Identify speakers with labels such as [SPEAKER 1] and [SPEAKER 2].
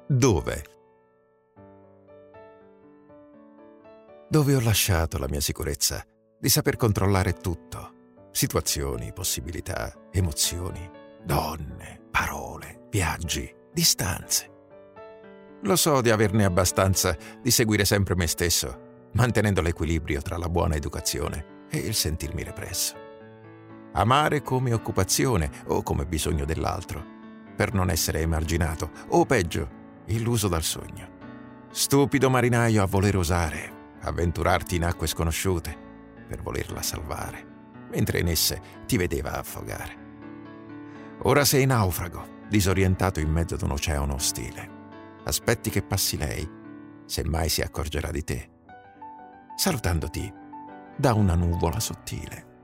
[SPEAKER 1] Dove? Dove ho lasciato la mia sicurezza di saper controllare tutto. Situazioni, possibilità, emozioni, donne, parole, viaggi, distanze. Lo so di averne abbastanza di seguire sempre me stesso, mantenendo l'equilibrio tra la buona educazione e il sentirmi represso. Amare come occupazione o come bisogno dell'altro, per non essere emarginato o peggio, illuso dal sogno. Stupido marinaio a voler osare, avventurarti in acque sconosciute per volerla salvare, mentre in esse ti vedeva affogare. Ora sei naufrago, disorientato in mezzo ad un oceano ostile. Aspetti che passi lei, se mai si accorgerà di te, salutandoti da una nuvola sottile.